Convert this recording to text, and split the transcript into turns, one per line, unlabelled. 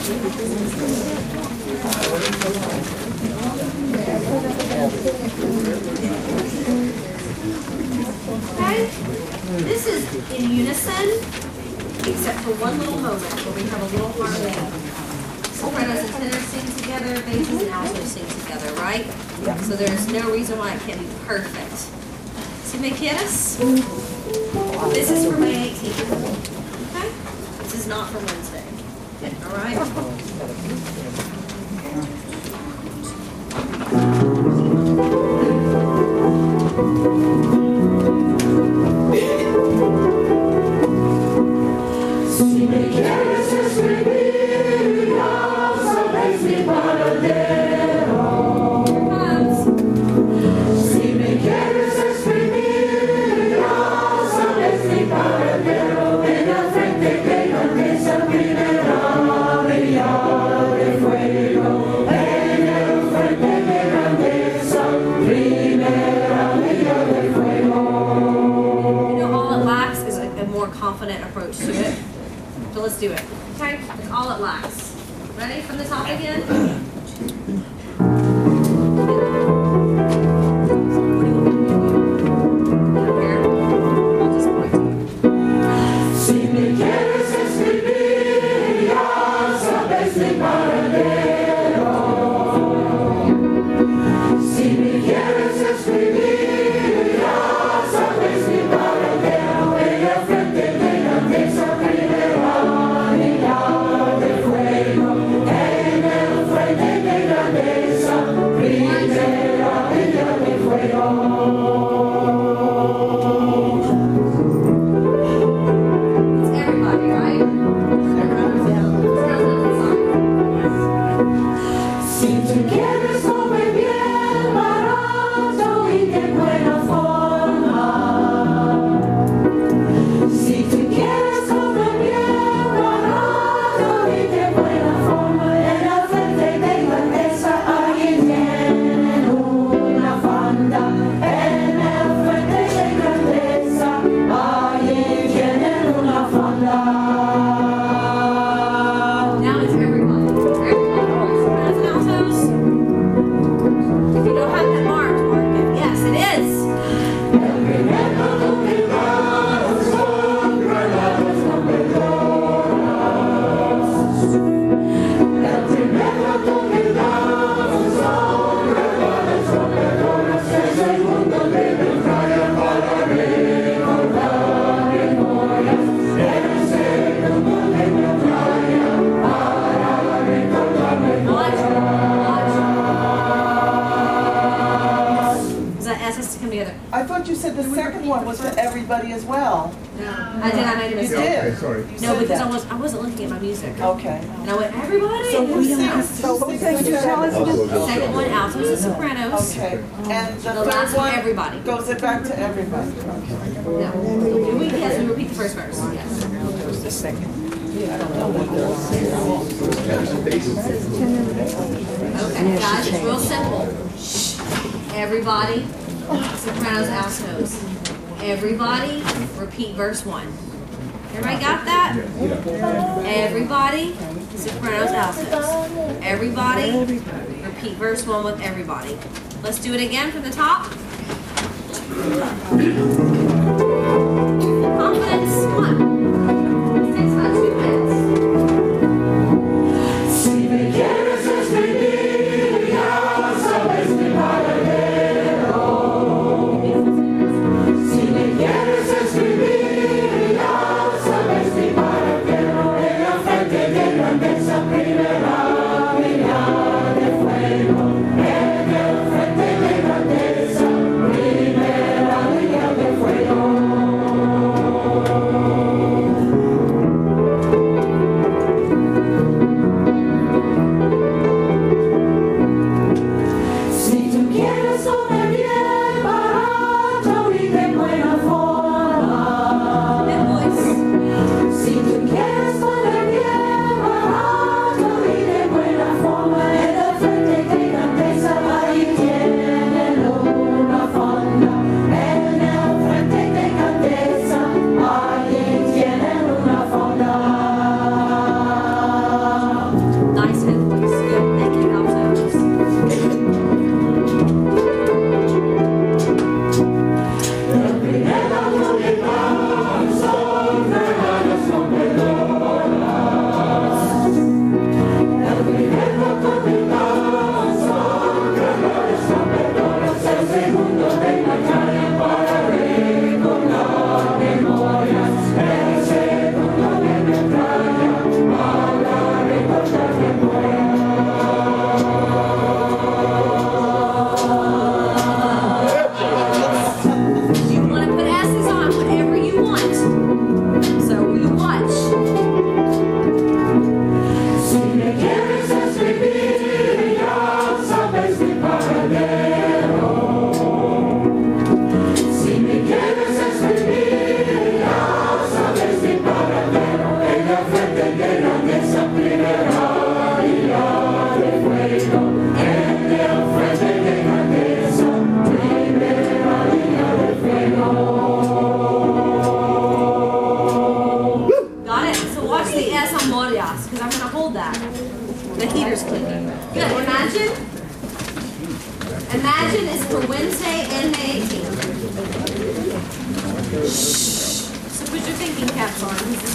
Okay? This is in unison, except for one little moment where we have a little harmony. Sopranos and tenors sing together, basses and altos sing together, right? So there's no reason why it can't be perfect. Si me quieres? This is for May 18th. Okay? This is not for Wednesday. All right?
Si me quieres escribir, ya sabes mi paradero. Si me quieres escribir, ya sabes mi paradero. En la frente que grandeza primera brilla de fuego. En el frente que grandeza primera brilla de fuego.
You know, all it lacks is a more confident approach to it. So let's do it. Okay? That's all it lacks. Ready? From the top again?
Si me quieres escribir, ya sabes mi paradero. Si me quieres escribir, ya sabes mi paradero. En la frente de grandeza primera brilla de fuego. En el frente de grandeza primera brilla de fuego.
It's everybody, right?
Si tú quieres comer bien barato y de buena forma. Si tú quieres comer bien barato y de buena forma. En la frente de grandeza alguien tiene una fanda. En el frente de grandeza alguien tiene una fanda.
Now it's everybody. Everybody. Sopranos and altos. If you don't have that marked, mark it. Yes, it is.
El primer canto que das son regalos no perdonas. El primer canto que das son regalos no perdonas. El segundo te trae para recordar memorias. El segundo te trae para recordar memorias.
Because that S has to come together.
I thought you said the second one was for everybody as well.
No. I did. I made a
You
mistake.
did.
Okay, sorry.
You
No,
said
because
that.
I wasn't looking at my music.
Okay.
And I went, everybody?
So who sings?
No.
Who sings the second?
Second one, altos and sopranos.
Okay. And the
The last
third
one,
one
everybody.
goes it back to everybody. Okay.
No. Yes, we repeat the first verse. Yes.
The second.
Okay, guys, it's real simple. Shh. Everybody, sopranos, altos. Everybody, repeat verse 1. Everybody got that? Everybody, sopranos, altos. Everybody, repeat verse 1 with everybody. Let's do it again from the top. Confidence, come on. It takes about 2 minutes.
Si me quieres escribir, ya sabes mi paradero. Si me quieres escribir, ya sabes mi paradero. En la frente de grandeza primera brilla de fuego. En el frente de grandeza primera brilla de fuego. frente que grande esa primera día de fuego. En el frente que grande esa primera día de fuego.
Got it? So watch the S on Morias, because I'm going to hold that. The heater's clicking. Good. Imagine. Imagine is for Wednesday and May 18th. Shh. So put your thinking caps on.